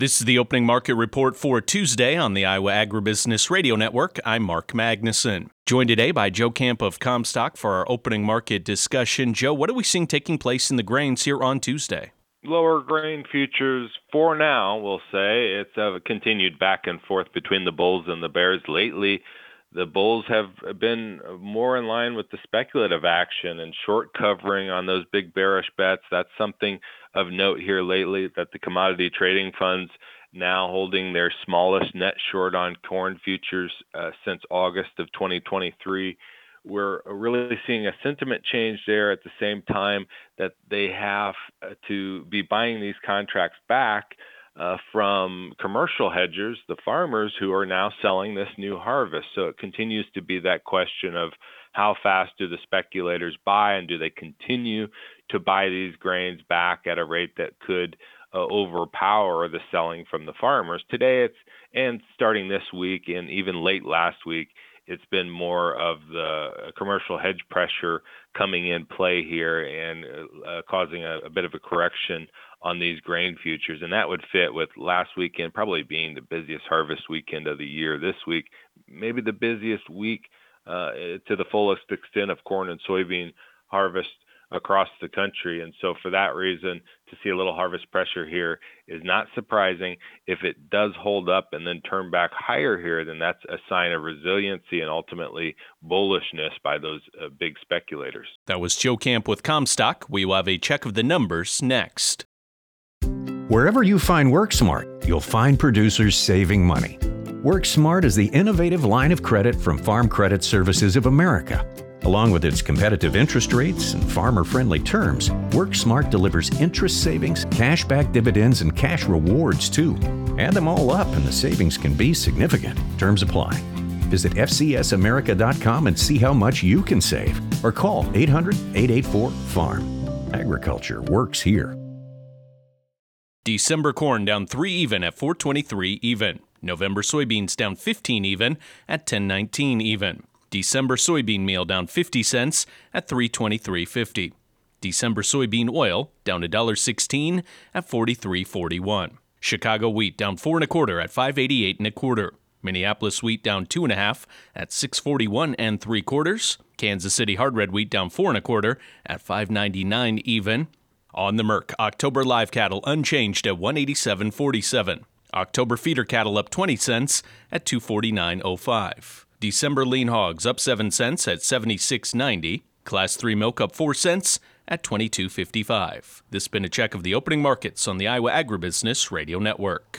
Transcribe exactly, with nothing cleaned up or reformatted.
This is the opening market report for Tuesday on the Iowa Agribusiness Radio Network. I'm Mark Magnuson. Joined today by Joe Camp of Comstock for our opening market discussion. Joe, what are we seeing taking place in the grains here on Tuesday? Lower grain futures for now, we'll say. It's a continued back and forth between the bulls and the bears lately. The bulls have been more in line with the speculative action and short covering on those big bearish bets. That's something of note here lately, that the commodity trading funds now holding their smallest net short on corn futures uh, since August of twenty twenty-three. We're really seeing a sentiment change there at the same time that they have to be buying these contracts back uh, from commercial hedgers, the farmers who are now selling this new harvest. So it continues to be that question of how fast do the speculators buy, and do they continue to buy these grains back at a rate that could uh, overpower the selling from the farmers. Today, it's and starting this week and even late last week, it's been more of the commercial hedge pressure coming in play here and uh, causing a, a bit of a correction on these grain futures. And that would fit with last weekend probably being the busiest harvest weekend of the year. This week, maybe the busiest week uh, to the fullest extent of corn and soybean harvest across the country. And so for that reason, to see a little harvest pressure here is not surprising. If it does hold up and then turn back higher here, then that's a sign of resiliency and ultimately bullishness by those uh, big speculators. That was Joe Camp with Comstock. We will have a check of the numbers next. Wherever you find WorkSmart, you'll find producers saving money. WorkSmart is the innovative line of credit from Farm Credit Services of America. Along with its competitive interest rates and farmer-friendly terms, WorkSmart delivers interest savings, cashback dividends, and cash rewards, too. Add them all up, and the savings can be significant. Terms apply. Visit F C S America dot com and see how much you can save. Or call eight hundred, eight eight four, farm. Agriculture works here. December corn down three even at four twenty-three even. November soybeans down fifteen even at ten nineteen even. December soybean meal down fifty cents at three twenty-three fifty. December soybean oil down one dollar sixteen at forty-three forty-one. Chicago wheat down four and a quarter at five eighty-eight and a quarter. Minneapolis wheat down two and a half at six forty-one and three quarters. Kansas City hard red wheat down four and a quarter at five ninety-nine even. On the Merc, October live cattle unchanged at one eighty-seven forty-seven. October feeder cattle up twenty cents at two forty-nine oh five. December lean hogs up seven cents at seventy-six ninety. Class three milk up four cents at twenty-two fifty-five. This has been a check of the opening markets on the Iowa Agribusiness Radio Network.